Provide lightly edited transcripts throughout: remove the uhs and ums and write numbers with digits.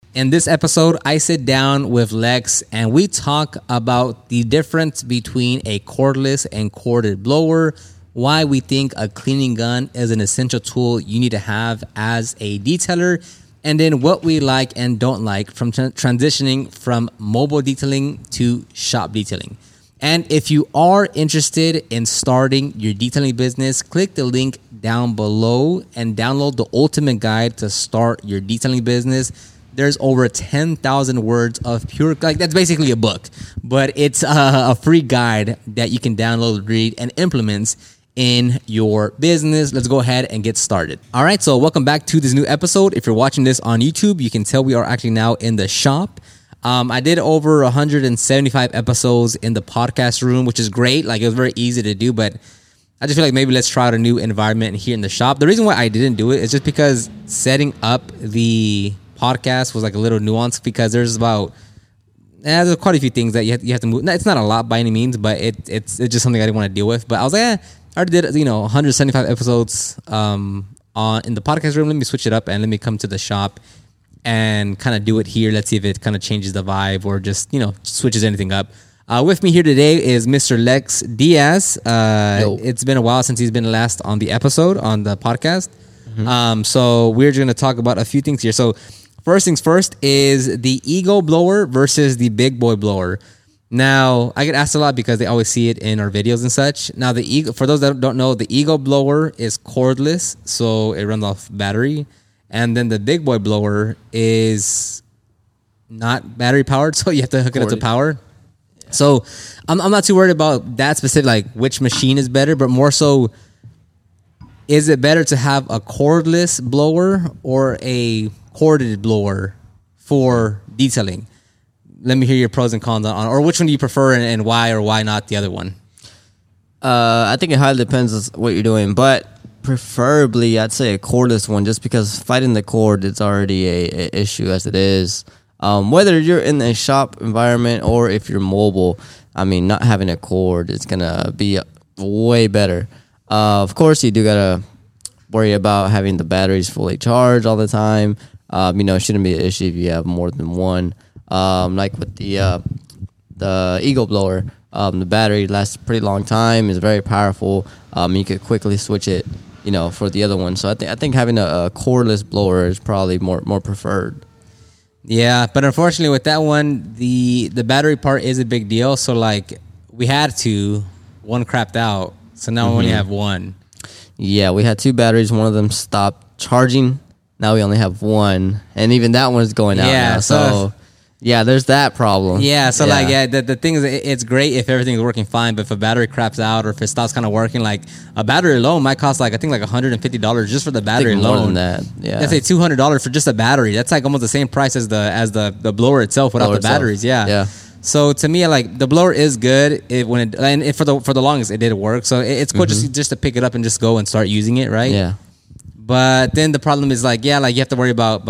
In this episode, I sit down with Lex and we talk about the difference between a cordless and corded blower, why we think a cleaning gun is an essential tool you need to have as a detailer, and then what we like and don't like from transitioning from mobile detailing to shop detailing. And if you are interested in starting your detailing business, click the link down below and download the ultimate guide to start your detailing business. There's over 10,000 words of pure, like that's basically a book, but it's a free guide that you can download, read, and implement in your business. Let's go ahead and get started. All right, so welcome back to this new episode. If you're watching this on YouTube, you can tell we are actually now in the shop. I did over 175 episodes in the podcast room, which is great. Like, it was very easy to do, but I just feel like maybe let's try out a new environment here in the shop. The reason why I didn't do it is just because setting up the podcast was like a little nuanced, because there's quite a few things that you have to move. It's not a lot by any means, but it's just something I didn't want to deal with. But I was like, I already did 175 episodes in the podcast room. Let me switch it up and let me come to the shop and kind of do it here. Let's see if it kind of changes the vibe or just, switches anything up. With me here today is Mr. Lex Diaz. It's been a while since he's been last on the episode on the podcast. Mm-hmm. So we're going to talk about a few things here. So first things first is the Ego blower versus the Big Boy blower. Now, I get asked a lot because they always see it in our videos and such. Now, the Ego, for those that don't know, the Ego blower is cordless, so it runs off battery. And then the Big Boy blower is not battery powered, so you have to hook it up to power. Yeah. So I'm not too worried about that specific, like which machine is better, but more so, is it better to have a cordless blower or a corded blower for detailing? Let me hear your pros and cons on, or which one do you prefer and why or why not the other one? I think it highly depends on what you're doing, but preferably I'd say a cordless one, just because fighting the cord is already a issue as it is. Whether you're in a shop environment or if you're mobile, I mean, not having a cord is gonna be way better. Of course, you do gotta worry about having the batteries fully charged all the time. It shouldn't be an issue if you have more than one. Like with the Ego blower, the battery lasts a pretty long time. It's very powerful. You could quickly switch it, for the other one. So I think having a cordless blower is probably more preferred. Yeah, but unfortunately with that one, the battery part is a big deal. So like we had one crapped out, so now we only have one. Yeah, we had two batteries. One of them stopped charging. Now we only have one, and even that one's going out now. So yeah, there's that problem. Yeah, so the thing is, it's great if everything's working fine, but if a battery craps out or if it stops kind of working, like a battery alone might cost I think $150 just for the battery alone. More than that, yeah. Let's say $200 for just a battery. That's like almost the same price as the blower itself without the batteries. Yeah. So to me, like the blower is good for the longest it did work. So it's cool just to pick it up and just go and start using it, right? Yeah. But then the problem is you have to worry about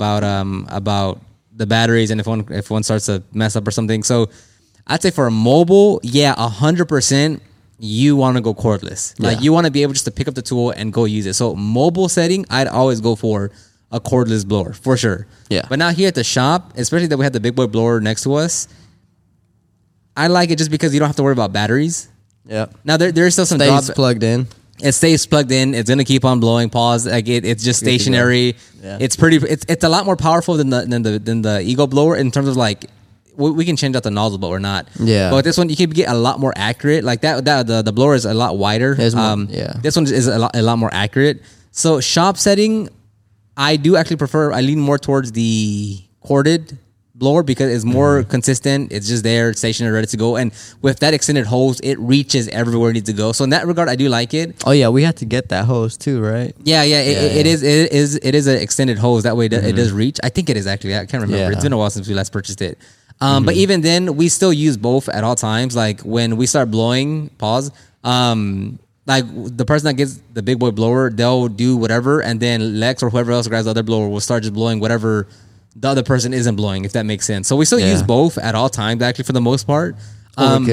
the batteries and if one starts to mess up or something. So I'd say for a mobile, 100% you want to go cordless. Like you want to be able just to pick up the tool and go use it. So mobile setting, I'd always go for a cordless blower for sure. Yeah. But now here at the shop, especially that we had the Big Boy blower next to us, I like it just because you don't have to worry about batteries. Yeah. Now there's still some stays plugged in. It stays plugged in. It's gonna keep on blowing. Pause. Like it's just stationary. Yeah. It's pretty. It's a lot more powerful than the Ego blower in terms of like we can change out the nozzle, but we're not. Yeah. But this one you can get a lot more accurate. Like the blower is a lot wider. This one is a lot more accurate. So shop setting, I do actually prefer. I lean more towards the corded blower because it's more consistent. It's just there, it's stationary, ready to go. And with that extended hose, it reaches everywhere it needs to go. So in that regard, I do like it. Oh yeah, we had to get that hose too, right? It is an extended hose. That way it does reach. I think it is actually. I can't remember. Yeah. It's been a while since we last purchased it. But even then, we still use both at all times. Like when we start blowing, like the person that gets the Big Boy blower, they'll do whatever, and then Lex or whoever else grabs the other blower will start just blowing whatever the other person isn't blowing, if that makes sense. So we still use both at all times, actually, for the most part. Overkill.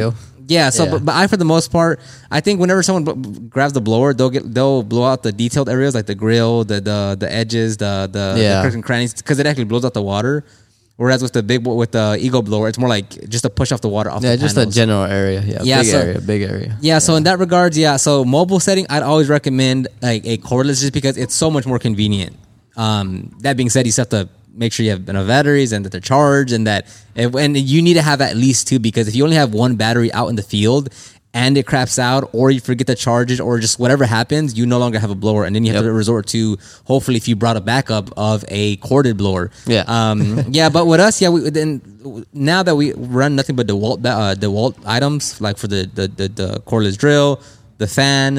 Yeah, so Yeah. but I for the most part, I think whenever someone grabs the blower, they'll blow out the detailed areas like the grill, the edges, the Yeah. crooks and crannies because it actually blows out the water. Whereas with the Eagle blower, it's more like just to push off the water off. Yeah, the just panels. a general area. Yeah, Yeah, big area. Yeah, so in that regards, yeah. So mobile setting, I'd always recommend like a cordless just because it's so much more convenient. That being said, you still have to make sure you have enough batteries and that they're charged and and you need to have at least two because if you only have one battery out in the field and it craps out or you forget to charge it or just whatever happens, you no longer have a blower and then you have to resort to hopefully if you brought a backup of a corded blower. Yeah. Yeah, but with us, yeah, now that we run nothing but DeWalt items like for the cordless drill, the fan,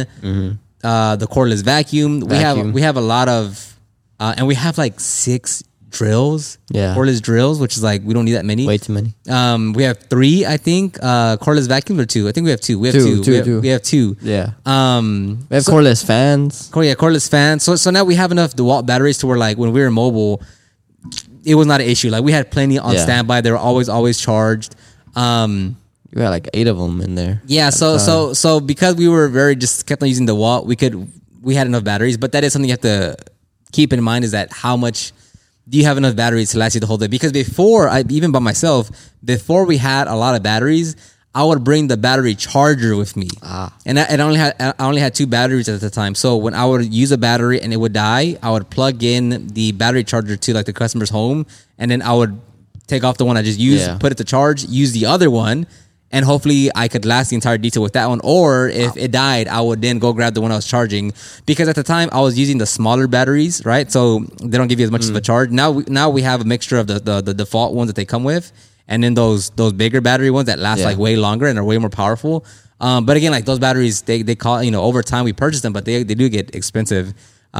the cordless vacuum. We have a lot of and we have like 6 drills, cordless drills, which is like we don't need that many. Way too many. We have 3, I think, cordless vacuums or 2. I think we have 2. We have two. We have 2. Yeah. We have cordless fans. Cordless fans. So now we have enough DeWalt batteries to where like when we were mobile, it was not an issue. Like we had plenty on standby. They were always charged. You had like 8 of them in there. Yeah. So because we were just kept on using DeWalt, we had enough batteries. But that is something you have to keep in mind is that how much do you have enough batteries to last you the whole day? Because even by myself, before we had a lot of batteries, I would bring the battery charger with me. And I only had 2 batteries at the time. So when I would use a battery and it would die, I would plug in the battery charger to like the customer's home, and then I would take off the one I just used, put it to charge, use the other one, and hopefully I could last the entire detail with that one. Or if it died, I would then go grab the one I was charging. Because at the time, I was using the smaller batteries, right? So they don't give you as much of a charge. Now we have a mixture of the default ones that they come with, and then those bigger battery ones that last like way longer and are way more powerful. But again, like those batteries, they call, over time we purchase them, but they do get expensive.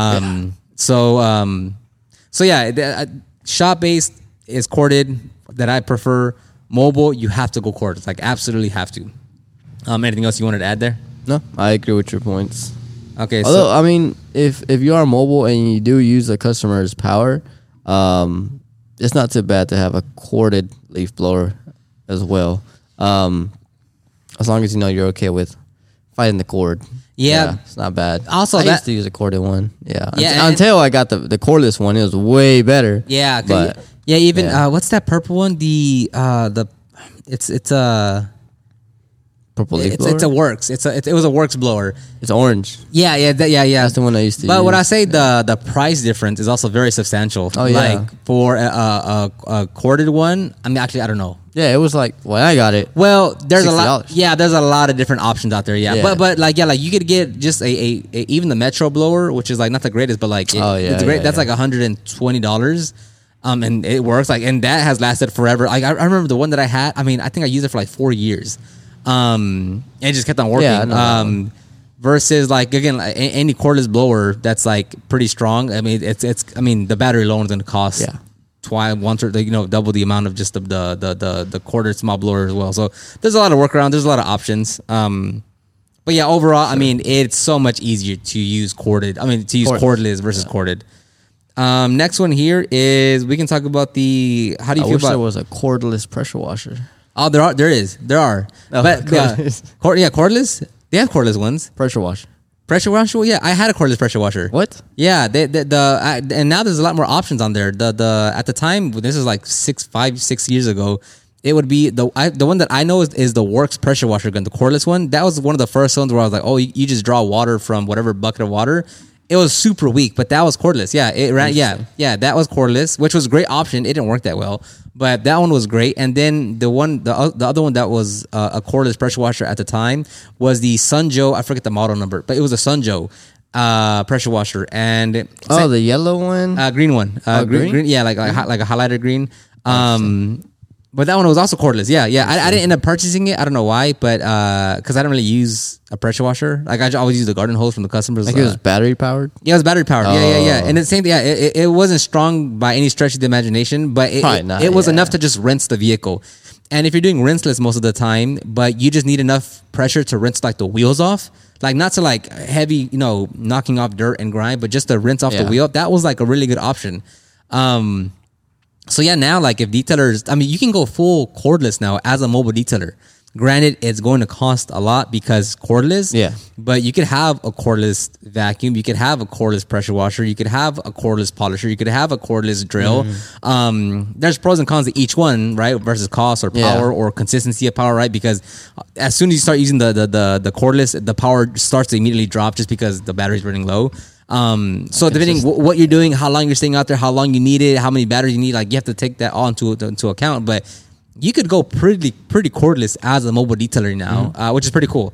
So yeah, shop based is corded that I prefer. Mobile, you have to go corded. Like absolutely have to. Anything else you wanted to add there? No, I agree with your points. Okay. Although I mean, if you are mobile and you do use the customer's power, it's not too bad to have a corded leaf blower as well. As long as you know you're okay with fighting the cord. Yeah, it's not bad. Also, I used to use a corded one. Yeah, until I got the cordless one, it was way better. Yeah, but even what's that purple one? It's purple leaf blower. It's a Works. It was a Works blower. It's orange. Yeah. That's the one I used to use. But when I say the price difference is also very substantial. Oh yeah. Like for a corded one, I mean, actually, I don't know. Yeah, it was like when I got it. Well, there's a lot. $60. Yeah, there's a lot of different options out there. Yeah. But like you could get just a even the Metro blower, which is like not the greatest, but like it's great. That's like $120. And it works like, and that has lasted forever. Like I remember the one that I had. I mean, I think I used it for like 4 years. It just kept on working. Yeah, versus like again, like, any cordless blower that's like pretty strong. I mean, I mean, the battery alone is going to cost double the amount of just the corded small blower as well. So there's a lot of workaround. There's a lot of options. But yeah, overall, I mean, it's so much easier to use corded. I mean, to use cordless versus corded. Next one here is we can talk about the how do you feel about? There was a cordless pressure washer. Oh, there are. Oh, But cordless. Cordless. They have cordless ones. Pressure washer. Pressure washer. Yeah, I had a cordless pressure washer. What? Yeah, and now there's a lot more options on there. At the time, this is like 6 years ago. It would be the one that I know is the Works pressure washer gun, the cordless one. That was one of the first ones where I was like, oh, you just draw water from whatever bucket of water. It was super weak, but that was cordless. Yeah, it ran. Yeah, that was cordless, which was a great option. It didn't work that well, but that one was great. And then the other one that was a cordless pressure washer at the time was the Sunjo. I forget the model number, but it was a Sunjo pressure washer. And the yellow one, green one, green. Yeah, like a highlighter green. But that one was also cordless. Yeah. I didn't end up purchasing it. I don't know why, but because I don't really use a pressure washer. Like I always use the garden hose from the customers. Like it was battery powered. Yeah, it was battery powered. Yeah. And the same thing. Yeah, it wasn't strong by any stretch of the imagination, but it was enough to just rinse the vehicle. And if you're doing rinseless most of the time, but you just need enough pressure to rinse like the wheels off, like not to like heavy, knocking off dirt and grime, but just to rinse off the wheel. That was like a really good option. So yeah, now like if detailers, I mean, you can go full cordless now as a mobile detailer. Granted, it's going to cost a lot because cordless. Yeah. But you could have a cordless vacuum. You could have a cordless pressure washer. You could have a cordless polisher. You could have a cordless drill. There's pros and cons to each one, right? Versus cost or power or consistency of power, right? Because as soon as you start using the cordless, the power starts to immediately drop just because the battery's running low. So depending what you're doing, how long you're staying out there, how long you need it, how many batteries you need, like you have to take that all into account. But you could go pretty cordless as a mobile detailer now, which is pretty cool.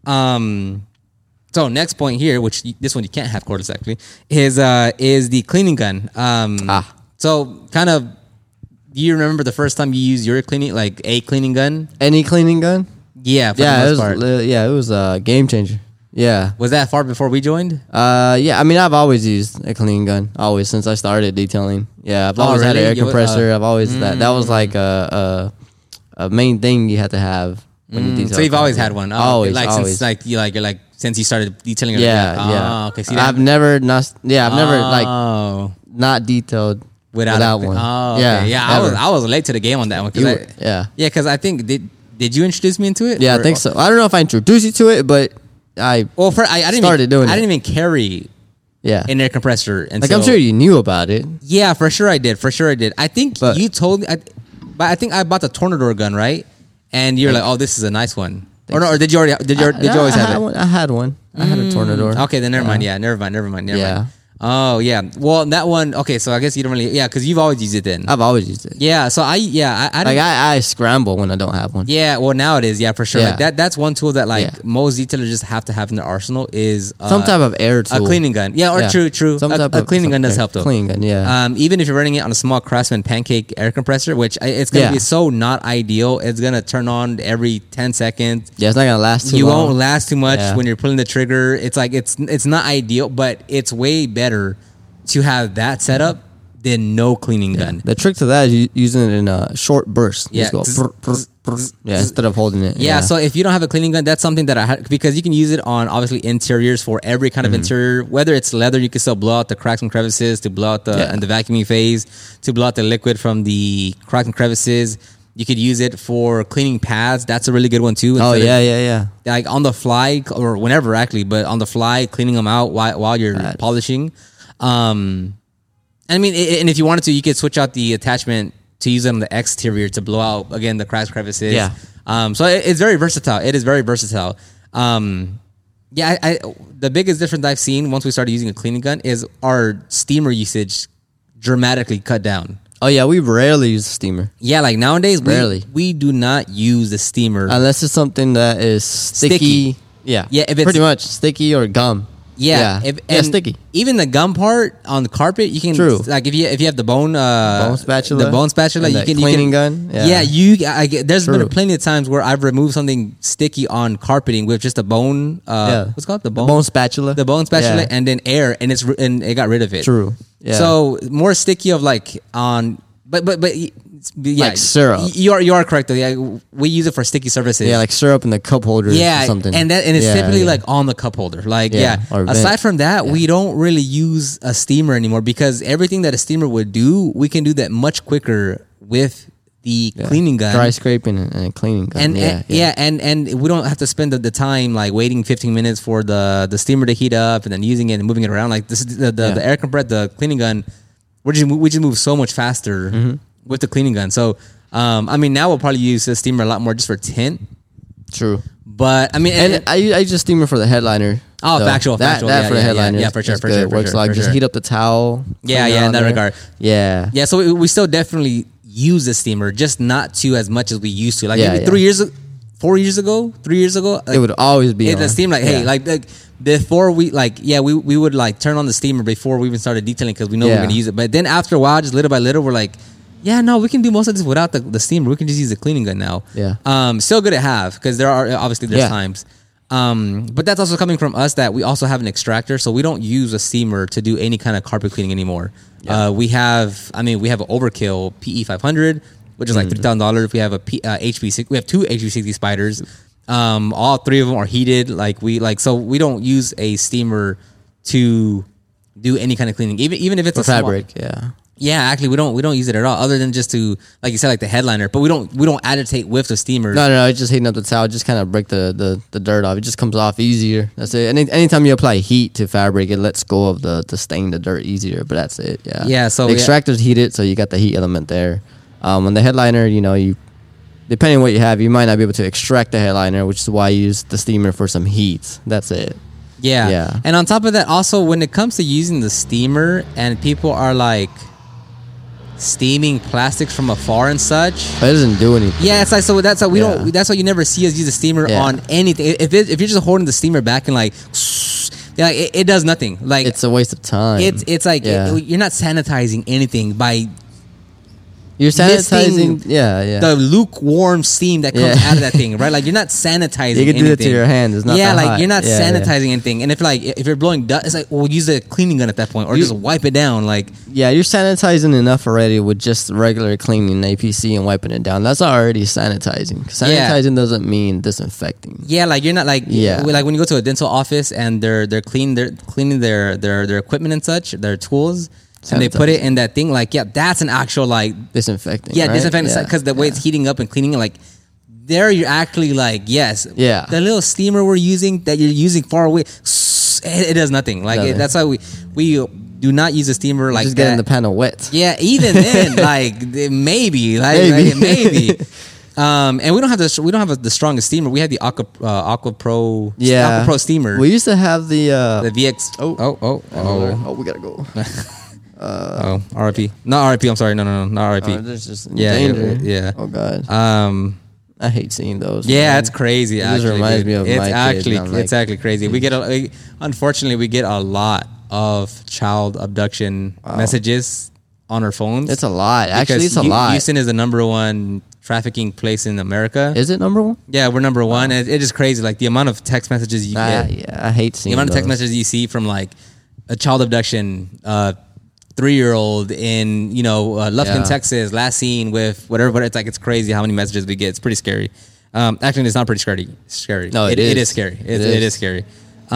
So next point here, which this one you can't have cordless actually, is the cleaning gun. So kind of, do you remember the first time you used your cleaning gun? Any cleaning gun? Yeah, for the most part. It was a game changer. Yeah. Was that far before we joined? Yeah. I mean, I've always used a cleaning gun, always since I started detailing. Yeah, I've always had an air compressor. I've always that was like a main thing you had to have when you detail. So you've always had one. Always, always. Since since you started detailing. Yeah. Okay. See, I've never not detailed without one. Oh, okay. Yeah. I was late to the game on that one. Yeah. Because I think did you introduce me into it? Yeah, I think so. I don't know if I introduced you to it, but I didn't even carry an air compressor. And I'm sure you knew about it. Yeah, for sure I did. I think you told me, but I think I bought the Tornador gun, right? And you're like, oh, this is a nice one. Or did you always have it? I had one. I had a Tornador. Okay, then never mind. Yeah, never mind. Oh yeah. Well, that one. Okay, so I guess you don't really. Yeah, because you've always used it then. I've always used it. Yeah. So I scramble when I don't have one. Yeah. Well, nowadays, yeah, for sure. Yeah. Like that's one tool that most detailers just have to have in their arsenal is some type of air tool, a cleaning gun. Yeah. Or true. A cleaning gun does help though. Cleaning gun. Yeah. Even if you're running it on a small Craftsman Pancake air compressor, which it's gonna be so not ideal. It's gonna turn on every 10 seconds. Yeah. It's not gonna last too long. You won't last too much when you're pulling the trigger. It's like it's not ideal, but it's way better to have that setup than no cleaning gun. The trick to that is using it in a short burst. Yeah. Just go instead of holding it. Yeah, so if you don't have a cleaning gun, that's something that I had, because you can use it on obviously interiors for every kind of interior. Whether it's leather, you can still blow out the cracks and crevices to blow out the vacuuming phase, to blow out the liquid from the cracks and crevices. You could use it for cleaning pads. That's a really good one too. Yeah. Like on the fly or whenever actually, but on the fly, cleaning them out while you're polishing. I mean, and if you wanted to, you could switch out the attachment to use it on the exterior to blow out again the cracks, crevices. Yeah. So it's very versatile. It is very versatile. The biggest difference I've seen once we started using a cleaning gun is our steamer usage dramatically cut down. Oh yeah, we rarely use a steamer. Yeah, like nowadays, rarely. We do not use the steamer unless it's something that is sticky. Yeah, if it's pretty much sticky or gum. Yeah, sticky. Even the gum part on the carpet, you can. True. Like if you have the bone spatula, you can cleaning gun. Yeah, there's been plenty of times where I've removed something sticky on carpeting with just a bone. What's it called? The bone spatula. The bone spatula, and then air, and it got rid of it. True. Yeah. So more sticky of like on, but yeah, like syrup. You are correct though. Yeah, we use it for sticky surfaces. Yeah, like syrup in the cup holder. Yeah, or something. And it's typically like on the cup holder. Like aside from that, we don't really use a steamer anymore because everything that a steamer would do, we can do that much quicker with the cleaning gun, dry scraping and cleaning gun. And we don't have to spend the time like waiting 15 minutes for the steamer to heat up and then using it and moving it around. Like this is the air compressor, the cleaning gun. We just move so much faster with the cleaning gun. So I mean, now we'll probably use the steamer a lot more just for tint. True. But I mean, and I use a steamer for the headliner. Oh, so factual. That for the headliner. Yeah, for sure. Works like just heat up the towel. Yeah, in that regard. Yeah. Yeah, so we still definitely use the steamer, just not to as much as we used to. Like maybe 3 years ago, like, it would always be the steam. Like, hey, like before we we would like turn on the steamer before we even started detailing because we know we're gonna use it. But then after a while, just little by little, we're like, yeah, no, we can do most of this without the steamer. We can just use the cleaning gun now. Yeah. Still good to have because there's times. But that's also coming from us that we also have an extractor, so we don't use a steamer to do any kind of carpet cleaning anymore. Yeah. We have an Overkill PE 500, which is like $3,000. We have a HV6. We have two HV60 spiders. All three of them are heated. So we don't use a steamer to do any kind of cleaning, even if it's for a fabric. small, Yeah, actually, we don't use it at all, other than just to, like you said, like the headliner. But we don't agitate with the steamer. No, it's just heating up the towel. Just kind of break the dirt off. It just comes off easier. That's it. Anytime you apply heat to fabric, it lets go of the stain, the dirt easier. But that's it. Yeah. Yeah, so the extractor's heated, so you got the heat element there. On the headliner, you depending on what you have, you might not be able to extract the headliner, which is why you use the steamer for some heat. That's it. Yeah. And on top of that, also when it comes to using the steamer, and people are like steaming plastics from afar and such, but it doesn't do anything. Yeah, it's like, so that's how we don't. That's why you never see us use the steamer on anything. If you're just holding the steamer back and like, yeah, it does nothing. Like, it's a waste of time. It's like you're not sanitizing anything by. You're sanitizing, the lukewarm steam that comes out of that thing, right? Like, you're not sanitizing. You can do it to your hand. It's not that like hot. You're not sanitizing anything. And if you're blowing dust, it's like, well, use a cleaning gun at that point, or just wipe it down. Like, you're sanitizing enough already with just regular cleaning APC and wiping it down. That's already sanitizing. Sanitizing doesn't mean disinfecting. Yeah, like you're not like like when you go to a dental office and they're cleaning their equipment and such, their tools. And they put it in that thing, like, that's an actual, like... disinfecting, yeah, right? Disinfecting, because the way it's heating up and cleaning it, like, there you're actually, like, yes. Yeah. The little steamer we're using, that you're using far away, it does nothing. Like, that's why we do not use a steamer like just that. getting the panel wet. Yeah, even then, like, maybe. Maybe. And we don't have the strongest steamer. We had the Aqua Pro steamer. We used to have the VX. Oh, we gotta go. RIP. Not RIP. I'm sorry. No, not RIP. There's just danger. Yeah. Oh God. I hate seeing those. Yeah, it's crazy. It just reminds me of my kid. It's actually crazy. Unfortunately, we get a lot of child abduction messages on our phones. It's a lot. Actually, it's a lot. Houston is the number one trafficking place in America. Is it number one? Yeah, we're number one. And it is crazy. Like, the amount of text messages you get. Yeah, I hate seeing the amount of text messages you see from, like, a child abduction, 3-year-old in Lufkin, Texas, last seen with whatever. It's like, it's crazy how many messages we get. It's pretty scary. Actually, it's not pretty scary. No, it is scary. It is scary.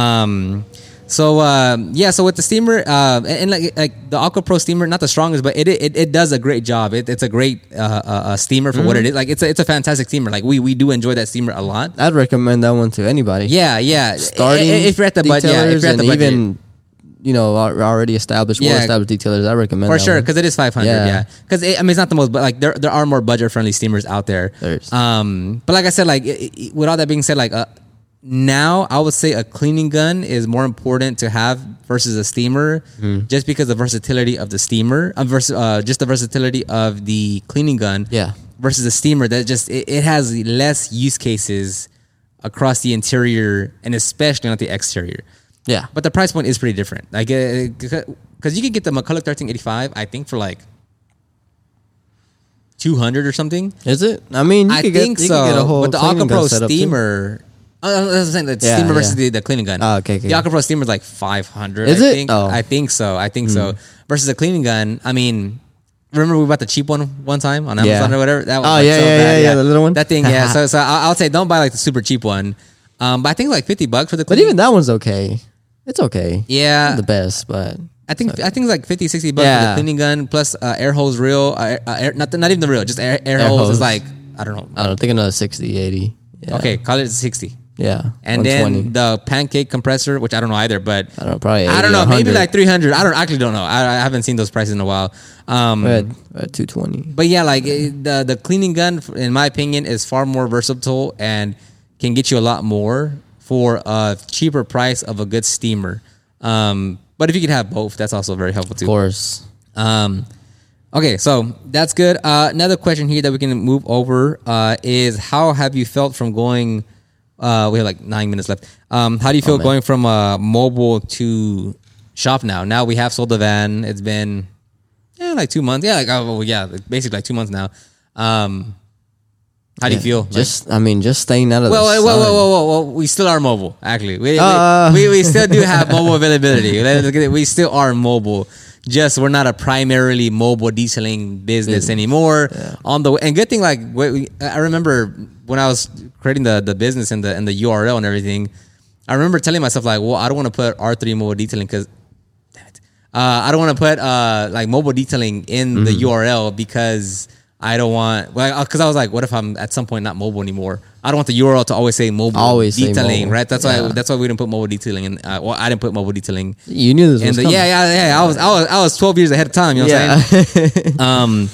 So with the steamer, and like the Aqua Pro steamer, not the strongest, but it does a great job. It's a great steamer for what it is. Like, it's a fantastic steamer. Like, we do enjoy that steamer a lot. I'd recommend that one to anybody. Yeah. Starting if you're at the budget, if you're at the budget. Even already established, well-established detailers, I recommend for sure, because it is $500. Yeah, because it's not the most, but like there are more budget-friendly steamers out there. But like I said, like with all that being said, like now I would say a cleaning gun is more important to have versus a steamer, just because the versatility of the steamer, versus just the versatility of the cleaning gun. Yeah, versus the steamer, that just it has less use cases across the interior and especially not the exterior. Yeah, but the price point is pretty different. Like, because you can get the McCulloch 1385, I think, for like $200 or something. Is it? I mean, I think so. Get a whole but the Aqua Pro steamer, I was saying the steamer versus the cleaning gun. Oh, okay. The Aqua Pro steamer is like $500. Is I it? think. Oh. I think so. Versus a cleaning gun, I mean, remember we bought the cheap one time on Amazon or whatever? That was the little one. That thing, yeah. so I'll say don't buy like the super cheap one. But I think like $50 for the. But even that one's okay. It's okay. Yeah, not the best, but I think it's like $50-$60 for the cleaning gun plus air hose reel. Not even the reel, just air hose is like I don't know. I think another 60, 80. Yeah. Okay, call it 60. Yeah, and then the pancake compressor, which I don't know either, but I don't know, probably 80, I don't know, maybe 100. like $300. I actually don't know. I haven't seen those prices in a while. We're at $220. But yeah, like the cleaning gun, in my opinion, is far more versatile and can get you a lot more for a cheaper price of a good steamer. But if you could have both, that's also very helpful too. Of course. Okay, so that's good. Another question here that we can move over is how have you felt from going? We have like 9 minutes left. How do you feel going from mobile to shop now? Now we have sold the van. It's been like 2 months. Basically like 2 months now. How do you feel? Just staying out of the sun. Well, we still are mobile, actually. We still do have mobile availability. We still are mobile. Just we're not a primarily mobile detailing business anymore. Yeah. And good thing, like I remember when I was creating the business and the URL and everything, I remember telling myself like, well, I don't want to put R3 mobile detailing because I don't want to put like mobile detailing in the URL because I don't want, because I was like, what if I'm at some point not mobile anymore? I don't want the URL to always say mobile detailing, mobile. right? That's why we didn't put mobile detailing in. Well, I didn't put mobile detailing. You knew this was coming. Yeah. I was 12 years ahead of time. You know what I'm saying?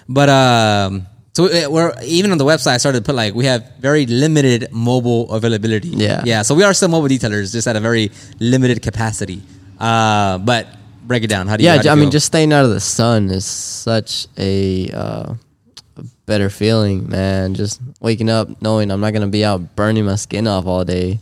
So we're even on the website. I started to put like we have very limited mobile availability. Yeah. So we are still mobile detailers, just at a very limited capacity. But break it down. How do you? I mean, just staying out of the sun is such a better feeling, man. Just waking up knowing I'm not gonna be out burning my skin off all day.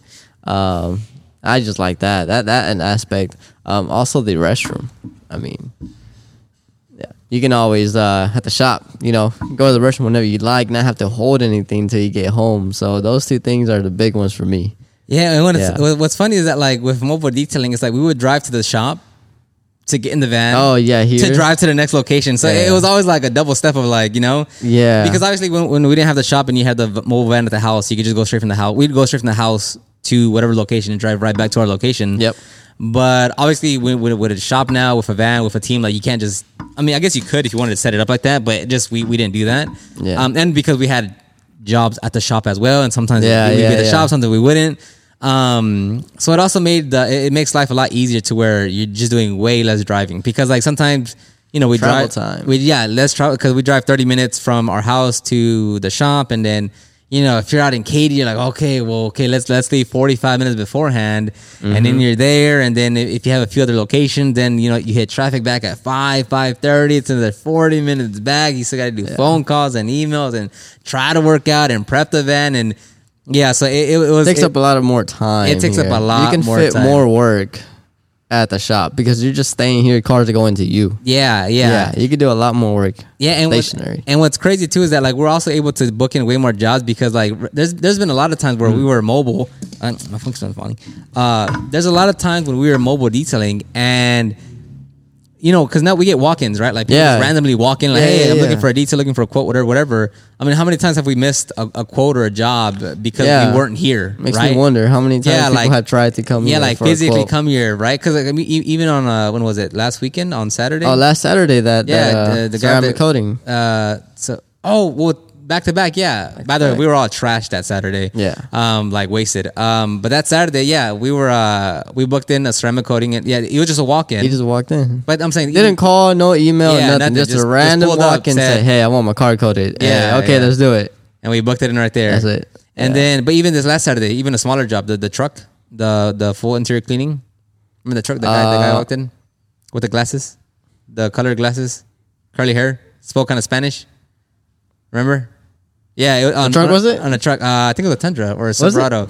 I just like that an aspect. Also the restroom. I mean, yeah, you can always at the shop, go to the restroom whenever you like, not have to hold anything till you get home. So those two things are the big ones for me. Yeah, and what's funny is that like with mobile detailing, it's like we would drive to the shop to get in the van. Oh yeah, here to drive to the next location. So it was always like a double step of like, Yeah. Because obviously when we didn't have the shop and you had the mobile van at the house, you could just go straight from the house. We'd go straight from the house to whatever location and drive right back to our location. Yep. But obviously with a shop now, with a van, with a team, like you can't just, I mean, I guess you could if you wanted to set it up like that, but just we didn't do that. Yeah. And because we had jobs at the shop as well, and sometimes we'd be at the shop, sometimes we wouldn't. So it also it makes life a lot easier to where you're just doing way less driving, because like sometimes, we travel drive time. Less travel, because we drive 30 minutes from our house to the shop. And then, if you're out in Katy, you're like, okay, let's leave 45 minutes beforehand. And then you're there. And then if you have a few other locations, then, you hit traffic back at 5:30. It's another 40 minutes back. You still got to do phone calls and emails and try to work out and prep the van. And yeah, so it takes up a lot of more time. It takes up a lot more time. You can fit more work at the shop because you're just staying here, cars are going to you. Yeah. You could do a lot more work. Yeah, and stationary. And what's crazy too is that like we're also able to book in way more jobs, because like there's been a lot of times where we were mobile. My phone's not falling. There's a lot of times when we were mobile detailing, and because now we get walk-ins, right? Like people just randomly walk in, like, hey, I'm looking for a detail, looking for a quote, whatever. I mean, how many times have we missed a quote or a job because we weren't here? Makes right? me wonder how many times people have tried to come here. Yeah, like for physically come here, right? Because like, I mean, even on when was it? Last weekend on Saturday? Oh, last Saturday the ceramic coating. Back to back, yeah. By the way, we were all trashed that Saturday. Yeah. Like wasted. But that Saturday, we booked in a ceramic coating, and it was just a walk-in. He just walked in. But I'm saying didn't call, no email, nothing. Just a random walk-in, said, hey, I want my car coated. Yeah. Okay, let's do it. And we booked it in right there. That's it. And then, but even this last Saturday, even a smaller job, the truck, the full interior cleaning. Remember the truck? The guy walked in with the glasses, the colored glasses, curly hair, spoke kind of Spanish. Remember? Yeah, truck was it? On a truck. I think it was a Tundra or a Silverado.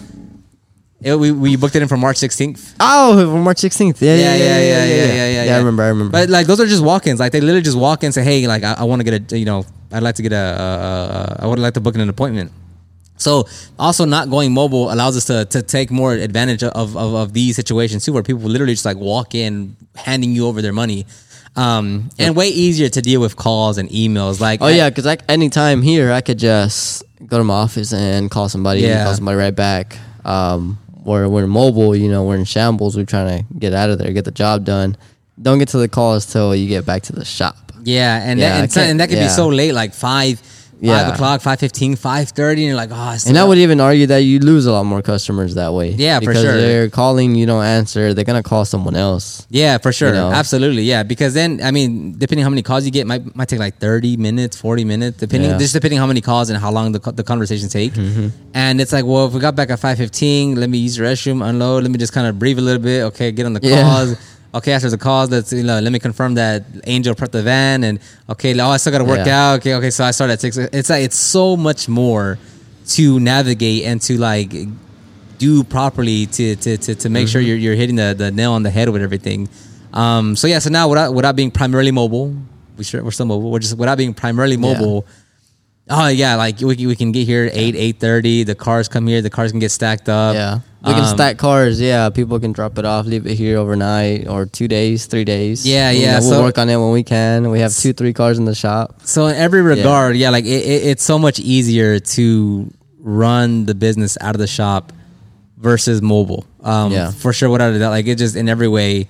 We booked it in for March 16th. Oh, for March 16th. Yeah, I remember. But like those are just walk-ins. Like they literally just walk in and say, hey, like I want to get I'd like to get I would like to book an appointment. So also not going mobile allows us to take more advantage of these situations too, where people literally just like walk in, handing you over their money. And way easier to deal with calls and emails. Like, because like anytime here, I could just go to my office and call somebody. Call somebody right back. We're mobile. We're in shambles. We're trying to get out of there, get the job done. Don't get to the calls till you get back to the shop. Yeah, and that could be so late, like 5 o'clock, 5:15, 5:30, and you're like, and I would even argue that you lose a lot more customers that way. Yeah, for sure. Because they're calling, you don't answer, they're gonna call someone else. Yeah, for sure. Absolutely. Yeah, because then, I mean, depending how many calls you get, might take like 30 minutes, 40 minutes, depending how many calls and how long the conversation take. And it's like, well, if we got back at 5:15, let me use the restroom, unload, let me just kind of breathe a little bit. Okay, get on the calls. Okay, after the calls, let me confirm that Angel prepped the van, and I still got to work out. Okay, so I start at 6. It's like it's so much more to navigate and to like do properly to make sure you're hitting the nail on the head with everything. So now without being primarily mobile, we're still mobile. We're just without being primarily mobile. Like we can get here 8:30. The cars come here. The cars can get stacked up. Yeah. We can stack cars. Yeah, people can drop it off, leave it here overnight or 2 days, 3 days. Yeah. We'll work on it when we can. We have 2-3 cars in the shop. So in every regard, like it's so much easier to run the business out of the shop versus mobile. For sure, without a doubt, like it just in every way.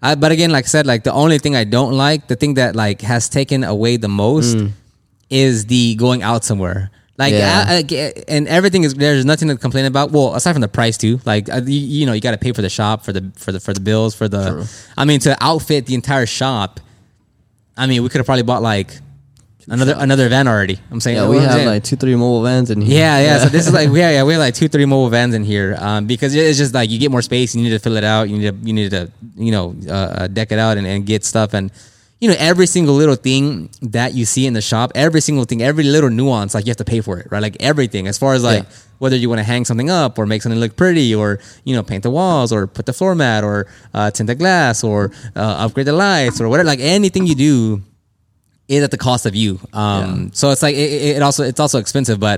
But again, like I said, like the only thing I don't like, the thing that like has taken away the most, is the going out somewhere. Like and everything is, there's nothing to complain about. Well, aside from the price too. Like you know, you got to pay for the shop, for the bills, for the. True. I mean, to outfit the entire shop. I mean, we could have probably bought like another van already. I'm saying, yeah, we have like 2-3 mobile vans in here. Yeah. So this is like we have like 2-3 mobile vans in here, because it's just like you get more space. You need to fill it out. You need to deck it out and get stuff. And you know, every single little thing that you see in the shop, every single thing, every little nuance, like you have to pay for it, right? Like everything, as far as like whether you want to hang something up or make something look pretty, or you know, paint the walls or put the floor mat or tint the glass or upgrade the lights or whatever. Like anything you do is at the cost of you. So it's like it's also expensive, but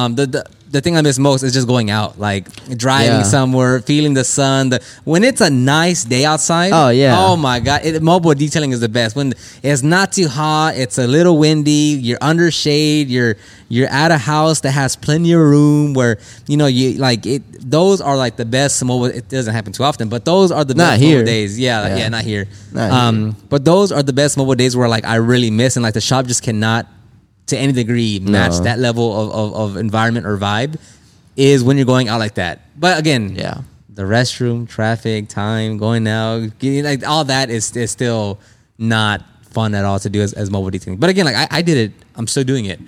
the thing I miss most is just going out, like driving somewhere, feeling the sun. When it's a nice day outside, oh my god, mobile detailing is the best. When it's not too hot, it's a little windy, you're under shade, you're at a house that has plenty of room where you know you like it. Those are like the best mobile. It doesn't happen too often, but those are the best mobile days. Yeah, not here. But those are the best mobile days where like I really miss, and like the shop just cannot to any degree match that level of environment or vibe, is when you're going out like that. But again, the restroom, traffic, time, going out, like all that is still not fun at all to do as mobile detailing. But again, like I did it, I'm still doing it.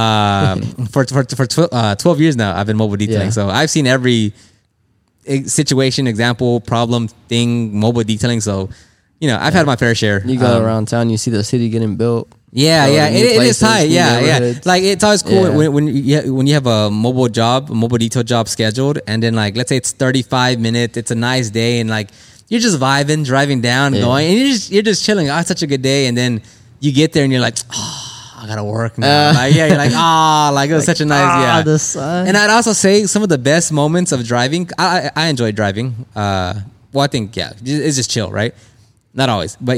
For 12 years now, I've been mobile detailing. So I've seen every situation, example, problem, thing, mobile detailing. So, you know, I've had my fair share. You go around town, you see the city getting built. Yeah, it is tight. Yeah. Like it's always cool when you have a mobile detail job scheduled, and then like let's say it's 35 minutes, it's a nice day, and like you're just vibing, driving down, going, and you're just chilling. Oh, it's such a good day, and then you get there and you're like, oh, I gotta work now. Like you're like, like it was such a nice the sun. And I'd also say some of the best moments of driving. I enjoy driving. Well, I think it's just chill, right? Not always, but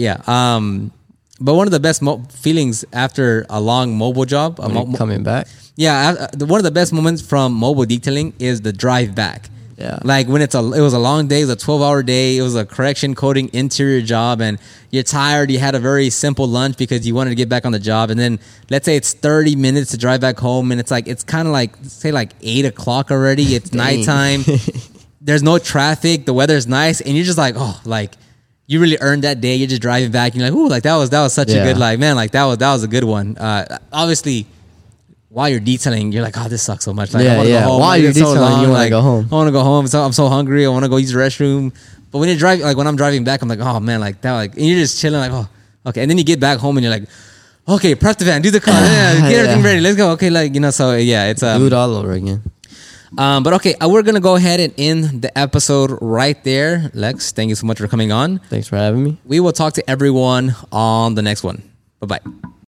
but one of the best feelings after a long mobile job, coming back. Yeah, one of the best moments from mobile detailing is the drive back. Yeah, like when it was a long day, it was a 12-hour day. It was a correction coating interior job, and you're tired. You had a very simple lunch because you wanted to get back on the job, and then let's say it's 30 minutes to drive back home, and it's kind of like say like 8 o'clock already. It's nighttime. There's no traffic. The weather's nice, and you're just like, oh, like. You really earned that day. You're just driving back. And you're like, ooh, like that was such a good, like, man, like that was a good one. Obviously, while you're detailing, you're like, oh, this sucks so much. Like, I want to go home. While you're detailing, you want to go home. I want to go home. I'm so hungry. I want to go use the restroom. But when you're driving, like when I'm driving back, I'm like, oh man, like that, like, and you're just chilling, like, oh, okay. And then you get back home and you're like, okay, prep the van, do the car, get everything ready, let's go. Okay, like so it's do it all over again. But okay, we're going to go ahead and end the episode right there. Lex, thank you so much for coming on. Thanks for having me. We will talk to everyone on the next one. Bye-bye.